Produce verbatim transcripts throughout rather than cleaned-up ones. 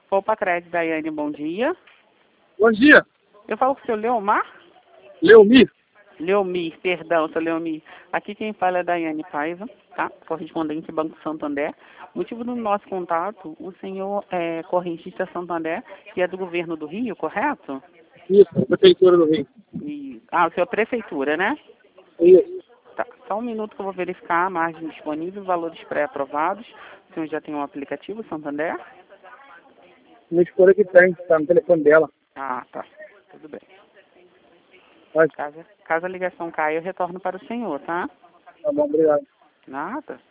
Poupa Crédito, Daiane, bom dia. Bom dia. Eu falo com o seu Leomar? Leomir. Leomir, perdão, seu Leomir. Aqui quem fala é Daiane Paiva, tá? Correspondente Banco Santander. Motivo do nosso contato, o senhor é correntista Santander, que é do governo do Rio, correto? Isso, Prefeitura do Rio. E, ah, o senhor é prefeitura, né? Isso. Tá. Só um minuto que eu vou verificar a margem disponível, valores pré-aprovados. O senhor já tem um aplicativo Santander? Minha esposa que tem, tá no telefone dela. Ah, tá. Tudo bem. Pode. Caso, caso a ligação caia, eu retorno para o senhor, tá? Tá bom, obrigado. Nada.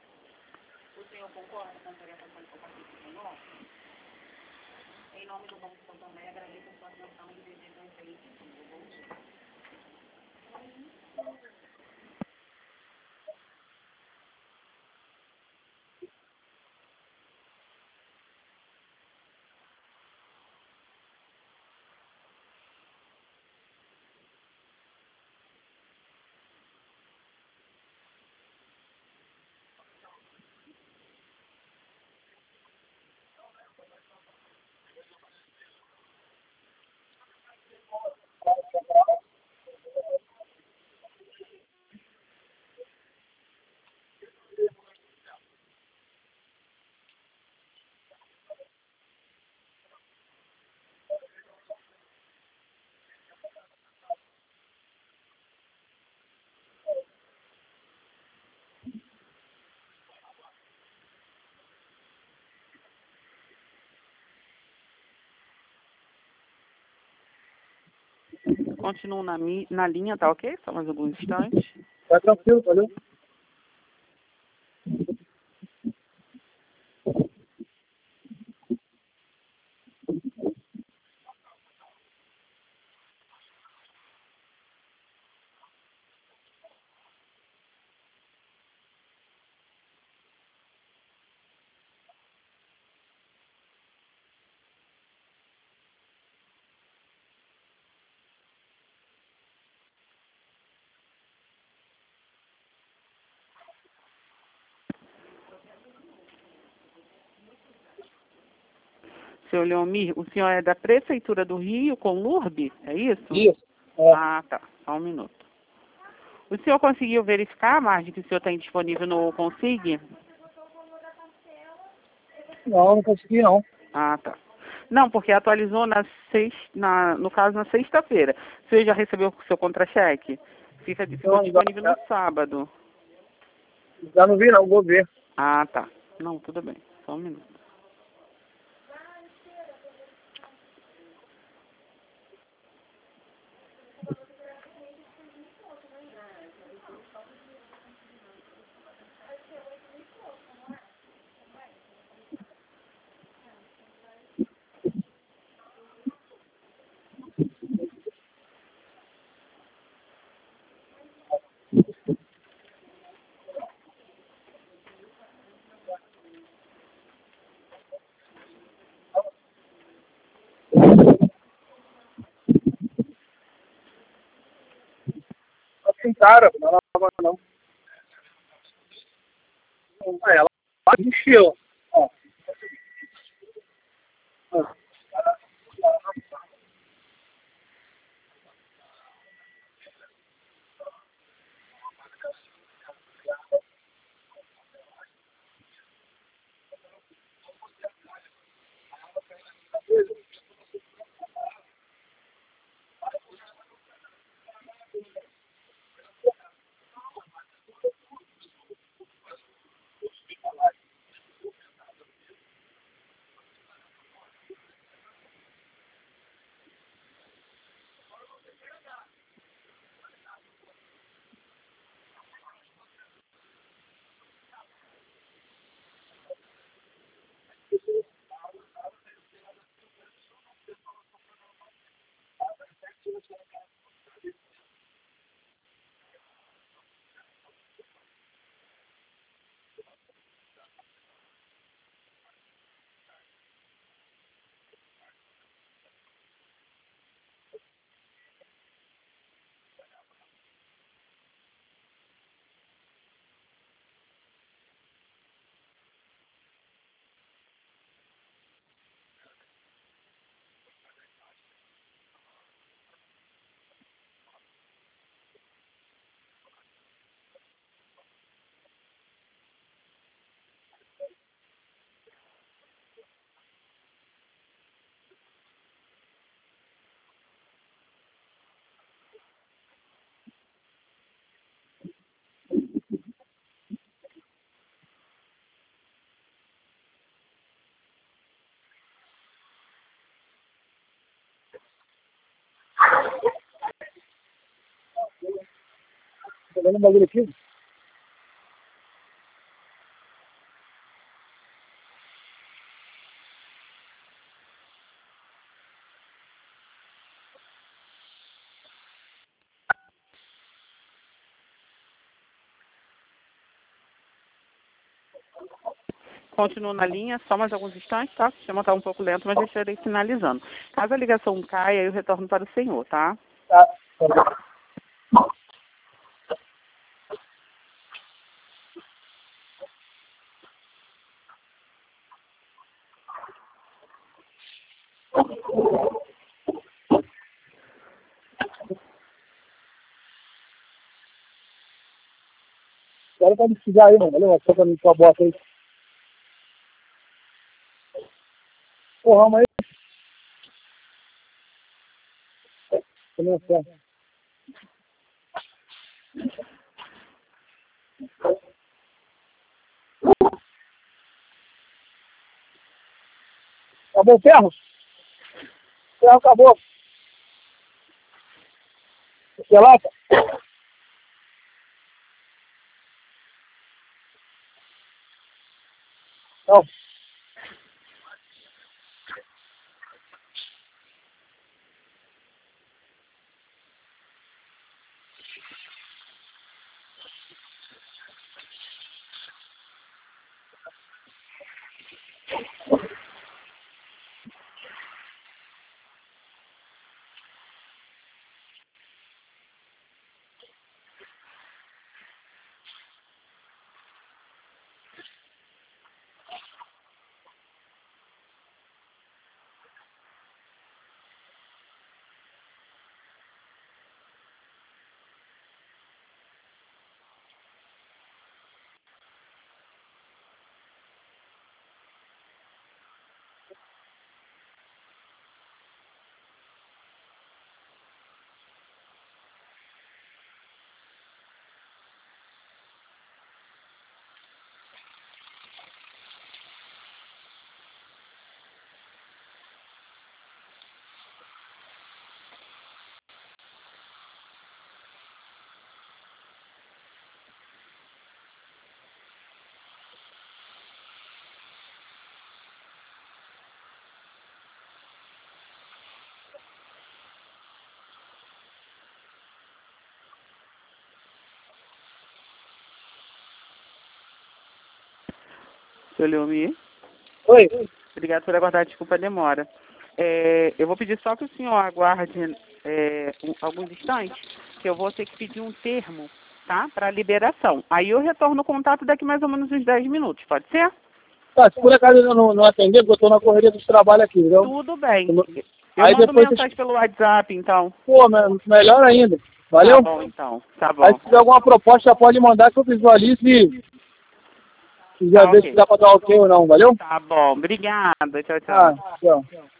Continuo na, mi, na linha, tá ok? Só mais alguns instantes. Tá tranquilo, valeu? Seu Leomir, o senhor é da Prefeitura do Rio com L U R B, é isso? Isso. É. Ah, tá. Só um minuto. O senhor conseguiu verificar a margem que o senhor tem disponível no Consig? Não, não consegui não. Ah, tá. Não, porque atualizou na sexta, na, no caso na sexta-feira. O senhor já recebeu o seu contra-cheque? Fica, ficou Não, disponível já, no sábado. já não vi não, vou ver. Ah, tá. Não, tudo bem. Só um minuto. Tá sem cara, não lava não. Ah, ela encheu. Ó. Ah. vendo um bagulho aqui? Continuo na linha, só mais alguns instantes, tá? O sistema está um pouco lento, mas já estarei finalizando. Caso a ligação caia, eu retorno para o senhor, tá? Tá. Tá. Agora pode precisar aí, mano. Valeu, só pra mim com a bota aí. Porra, mas aí. Começar. Acabou o ferro? O ferro acabou. Você lata? Não. Seu Leomir? Oi. Obrigado por aguardar, desculpa a demora. É, eu vou pedir só que o senhor aguarde é, um, alguns instantes, que eu vou ter que pedir um termo, tá? Para liberação. Aí eu retorno o contato daqui mais ou menos uns dez minutos, pode ser? Tá, se por acaso eu não, não atender, porque eu tô na correria dos trabalhos aqui, entendeu? Tudo bem. Eu, Eu aí mando depois mensagem pelo WhatsApp, então. Pô, me- melhor ainda. Valeu? Tá bom, então. Tá Aí bom. se tiver alguma proposta, já pode mandar que eu visualize e e já Tá, ver se ok. dá pra dar ok ou não, valeu? Tá bom. Obrigada. Tchau, Ah, tchau. tchau.